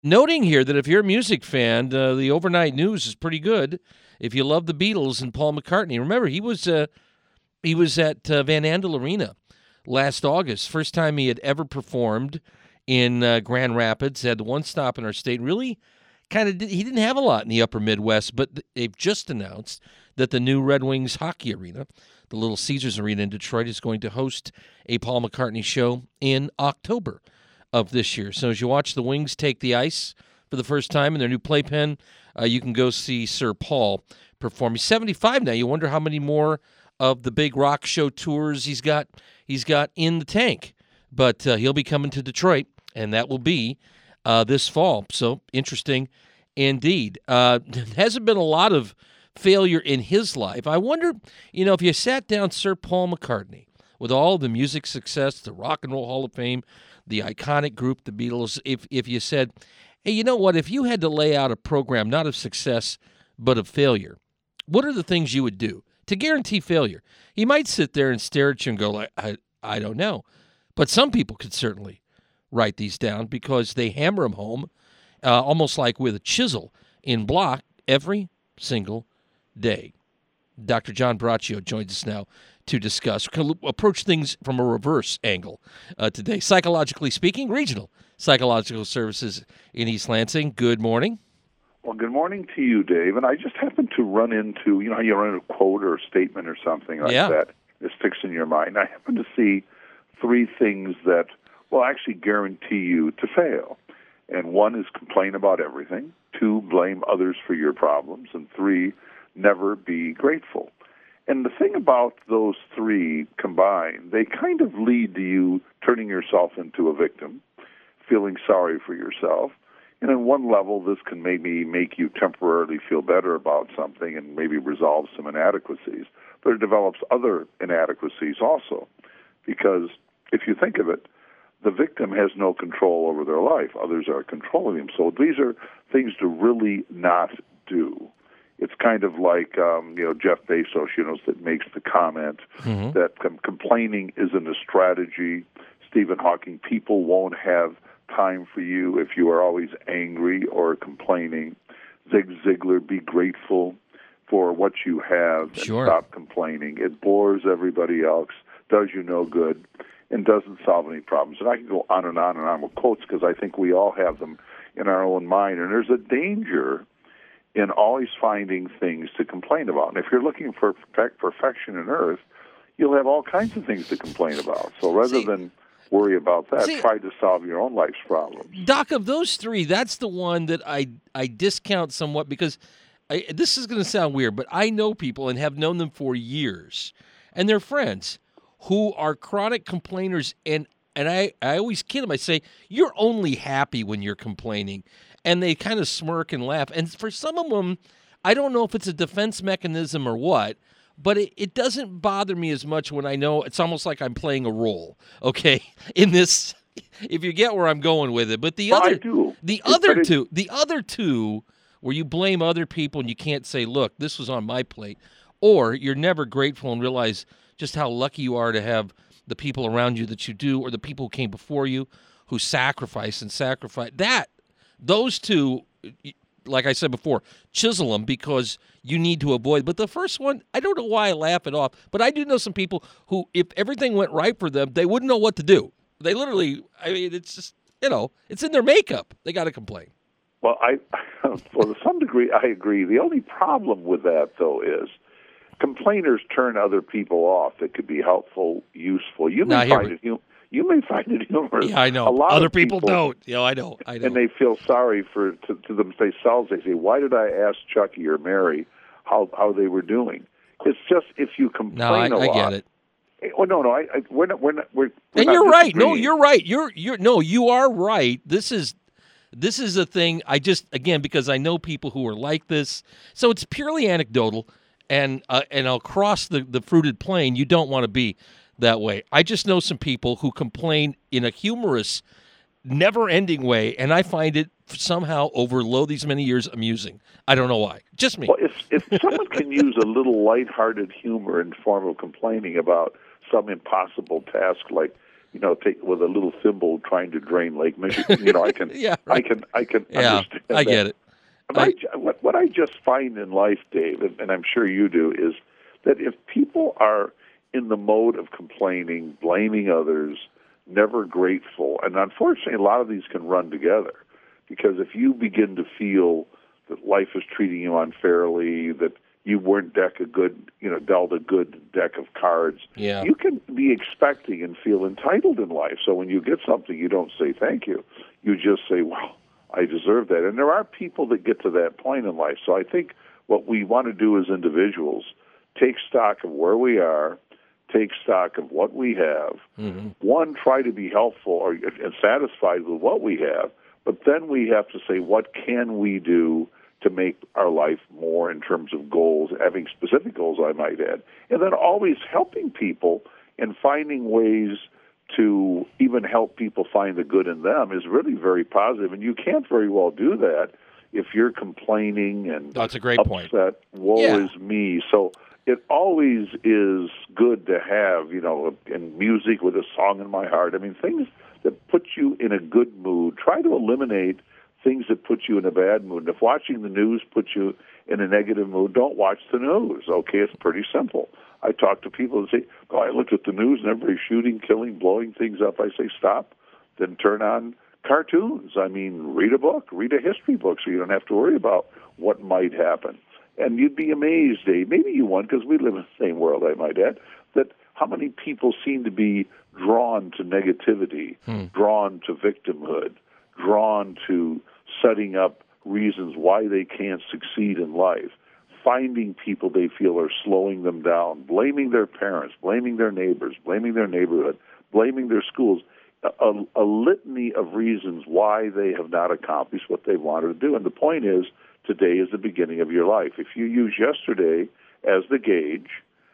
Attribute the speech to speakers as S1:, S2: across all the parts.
S1: Noting here that if you're a music fan, the overnight news is pretty good. If you love the Beatles and Paul McCartney, remember he was at Van Andel Arena last August. First time he had ever performed in Grand Rapids. Had one stop in our state. Really, he didn't have a lot in the Upper Midwest, but they've just announced that the new Red Wings hockey arena, the Little Caesars Arena in Detroit, is going to host a Paul McCartney show in October of this year. So as you watch the Wings take the ice for the first time in their new playpen, you can go see Sir Paul perform. He's 75 now. You wonder how many more of the big rock show tours he's got in the tank. But he'll be coming to Detroit, and that will be this fall. So interesting indeed. Hasn't been a lot of failure in his life. I wonder, if you sat down Sir Paul McCartney with all the music success, the Rock and Roll Hall of Fame, the iconic group, the Beatles, if you said, hey, you know what, if you had to lay out a program not of success but of failure, what are the things you would do to guarantee failure? He might sit there and stare at you and go, like, I don't know. But some people could certainly write these down because they hammer them home almost like with a chisel in block every single day. Dr. John Braccio joins us now to discuss. We'll approach things from a reverse angle today. Psychologically speaking, Regional Psychological Services in East Lansing. Good morning.
S2: Well, good morning to you, Dave. And I just happened to run into, how you run into a quote or a statement or something like that that sticks in your mind. I happened to see 3 things that will actually guarantee you to fail. And 1 is complain about everything. 2, blame others for your problems. And 3, never be grateful. And the thing about those 3 combined, they kind of lead to you turning yourself into a victim, feeling sorry for yourself. And on one level, this can maybe make you temporarily feel better about something and maybe resolve some inadequacies. But it develops other inadequacies also. Because if you think of it, the victim has no control over their life. Others are controlling them. So these are things to really not do. It's kind of like, Jeff Bezos, that makes the comment that complaining isn't a strategy. Stephen Hawking, people won't have time for you if you are always angry or complaining. Zig Ziglar, be grateful for what you have and stop complaining. It bores everybody else, does you no good, and doesn't solve any problems. And I can go on and on with quotes because I think we all have them in our own mind. And there's a danger in always finding things to complain about. And if you're looking for perfection in earth, you'll have all kinds of things to complain about. So rather than worry about that, try to solve your own life's problems.
S1: Doc, of those 3, that's the one that I discount somewhat because this is going to sound weird, but I know people and have known them for years, and they're friends who are chronic complainers, and I always kid them. I say, you're only happy when you're complaining. And they kind of smirk and laugh. And for some of them, I don't know if it's a defense mechanism or what, but it doesn't bother me as much when I know it's almost like I'm playing a role, okay, in this, if you get where I'm going with it. But the other two, where you blame other people and you can't say, look, this was on my plate, or you're never grateful and realize just how lucky you are to have the people around you that you do, or the people who came before you who sacrifice. Those 2, like I said before, chisel them because you need to avoid. But the first one, I don't know why I laugh it off, but I do know some people who, if everything went right for them, they wouldn't know what to do. They literally, it's just, it's in their makeup. They got to complain.
S2: Well, to some degree, I agree. The only problem with that, though, is complainers turn other people off that could be helpful, useful. You may find it humorous.
S1: Yeah, I know.
S2: A lot
S1: other
S2: of
S1: people don't. I know.
S2: And they feel sorry to themselves. They say, why did I ask Chucky or Mary how they were doing? It's just if you complain a lot.
S1: I get it.
S2: Oh, no, we're not.
S1: And you're right. No, you're right. You are right. This is a thing. Again, because I know people who are like this. So it's purely anecdotal, and I'll cross the fruited plain. You don't want to be that way. I just know some people who complain in a humorous, never-ending way, and I find it somehow over these many years amusing. I don't know why. Just me.
S2: Well, if someone can use a little lighthearted humor in the form of complaining about some impossible task like take with a little thimble trying to drain Lake Michigan. I can,
S1: yeah, right.
S2: I can
S1: yeah,
S2: understand.
S1: I get it.
S2: What I just find in life, Dave, and I'm sure you do, is that if people are in the mode of complaining, blaming others, never grateful, and unfortunately a lot of these can run together, because if you begin to feel that life is treating you unfairly, that you weren't dealt a good deck of cards, you can be expecting and feel entitled in life. So when you get something, you don't say thank you. You just say, well, I deserve that. And there are people that get to that point in life. So I think what we want to do as individuals, take stock of where we are, take stock of what we have. Mm-hmm. One, try to be helpful and satisfied with what we have, but then we have to say, what can we do to make our life more in terms of goals, having specific goals, I might add, and then always helping people and finding ways to even help people find the good in them is really very positive. And you can't very well do that if you're complaining and
S1: that's a great
S2: upset.
S1: Point.
S2: Woe is me. So it always is good to have, in music with a song in my heart. I mean, things that put you in a good mood. Try to eliminate things that put you in a bad mood. And if watching the news puts you in a negative mood, don't watch the news. Okay, it's pretty simple. I talk to people and say, I looked at the news and everybody's shooting, killing, blowing things up. I say, stop, then turn on cartoons. I mean, read a book, read a history book so you don't have to worry about what might happen. And you'd be amazed, Dave, maybe you won't, because we live in the same world, I might add, that how many people seem to be drawn to negativity, drawn to victimhood, drawn to setting up reasons why they can't succeed in life, finding people they feel are slowing them down, blaming their parents, blaming their neighbors, blaming their neighborhood, blaming their schools, a litany of reasons why they have not accomplished what they wanted to do. And the point is, today is the beginning of your life. If you use yesterday as the gauge,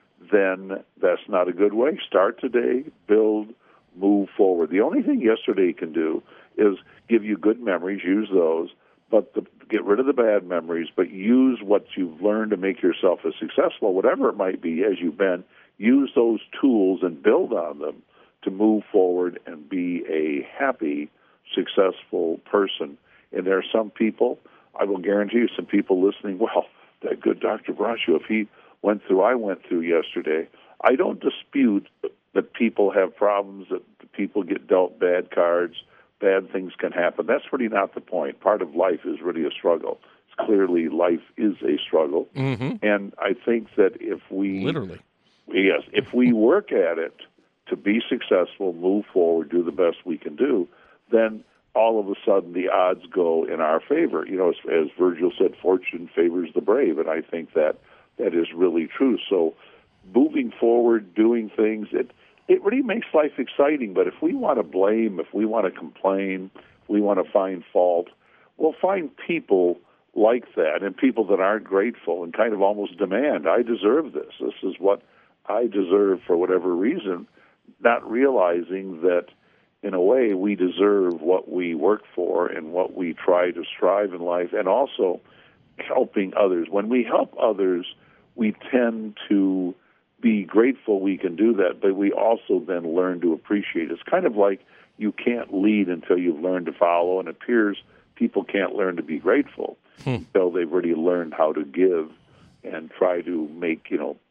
S2: then that's not a good way. Start today, build, move forward. The only thing yesterday can do is give you good memories, use those, but get rid of the bad memories, but use what you've learned to make yourself as successful, whatever it might be as you've been. Use those tools and build on them to move forward and be a happy, successful person. And there are some people, I will guarantee you, some people listening, well, that good Dr. Braccio, if he went through, I went through yesterday. I don't dispute that people have problems, that people get dealt bad cards, bad things can happen. That's really not the point. Part of life is really a struggle. It's clearly life is a struggle. Mm-hmm. And I think that if we...
S1: Literally.
S2: Yes, if we work at it to be successful, move forward, do the best we can do, then all of a sudden the odds go in our favor. As Virgil said, fortune favors the brave, and I think that is really true. So moving forward, doing things, it really makes life exciting. But if we want to blame, if we want to complain, if we want to find fault, we'll find people like that and people that aren't grateful and kind of almost demand, I deserve this. This is what I deserve for whatever reason, not realizing that in a way we deserve what we work for and what we try to strive in life, and also helping others. When we help others, we tend to be grateful we can do that, but we also then learn to appreciate. It's kind of like you can't lead until you've learned to follow, and it appears people can't learn to be grateful until they've really learned how to give and try to make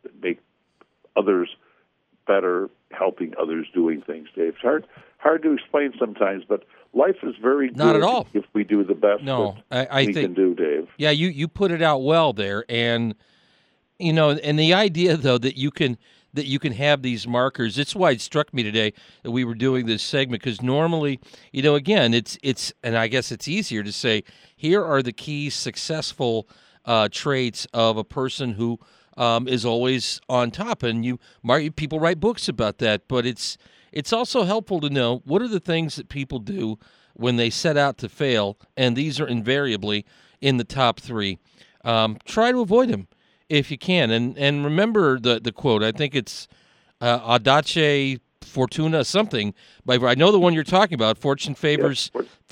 S2: others better, helping others doing things, Dave. It's hard to explain sometimes, but life is very good.
S1: Not at all.
S2: If we do the best
S1: I think,
S2: can do, Dave.
S1: Yeah, you put it out well there, and and the idea though that you can have these markers. It's why it struck me today that we were doing this segment, because normally, again, it's and I guess it's easier to say here are the key successful traits of a person who is always on top, and people write books about that. But it's also helpful to know what are the things that people do when they set out to fail, and these are invariably in the top three. Try to avoid them if you can, and remember the quote. I think it's audace Fortuna something. But I know the one you're talking about. Fortune favors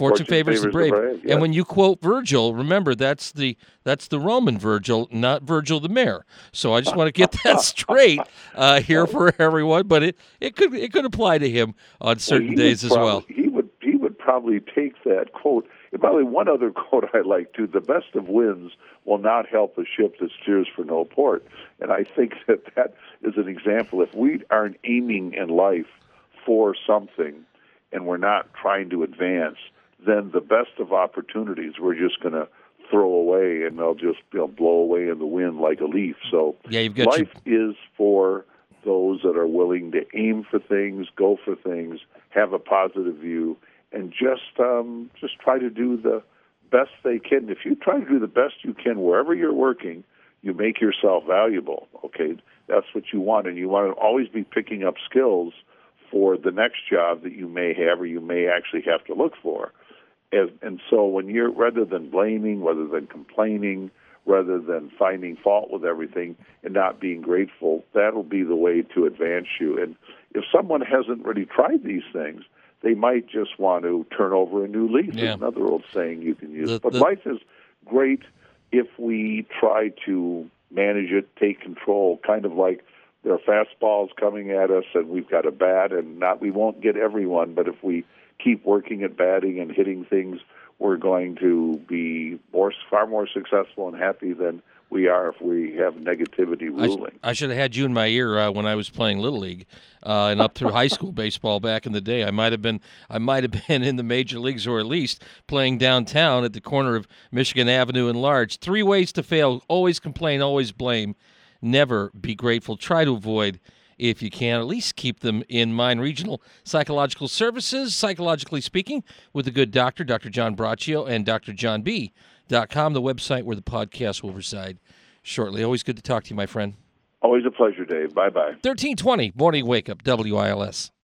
S1: the brave.
S2: Yes.
S1: And when you quote Virgil, remember that's the Roman Virgil, not Virgil the mayor. So I just want to get that straight here for everyone. But it could apply to him on certain days as well.
S2: He would probably take that quote. And by the way, one other quote I like too: "The best of winds will not help a ship that steers for no port." And I think that is an example. If we aren't aiming in life for something and we're not trying to advance, then the best of opportunities we're just going to throw away, and they'll just blow away in the wind like a leaf. So life is for those that are willing to aim for things, go for things, have a positive view, and just try to do the best they can. If you try to do the best you can wherever you're working, you make yourself valuable. Okay, that's what you want, and you want to always be picking up skills for the next job that you may have or you may actually have to look for. And so when you're, rather than blaming, rather than complaining, rather than finding fault with everything and not being grateful, that'll be the way to advance you. And if someone hasn't really tried these things, they might just want to turn over a new leaf.
S1: Yeah.
S2: Is another old saying you can use. But life is great if we try to manage it, take control, kind of like there are fastballs coming at us and we've got a bat, and we won't get everyone, but if we keep working at batting and hitting things, we're going to be far more successful and happy than we are if we have negativity ruling.
S1: I should have had you in my ear when I was playing Little League and up through high school baseball back in the day. I might have been in the major leagues, or at least playing downtown at the corner of Michigan Avenue and Large. 3 ways to fail: always complain, always blame, never be grateful. Try to avoid, if you can, at least keep them in mind. Regional Psychological Services, Psychologically Speaking, with the good doctor, Dr. John Braccio, and drjohnb.com, the website where the podcast will reside shortly. Always good to talk to you, my friend.
S2: Always a pleasure, Dave. Bye-bye.
S1: 1320, Morning Wake Up, WILS.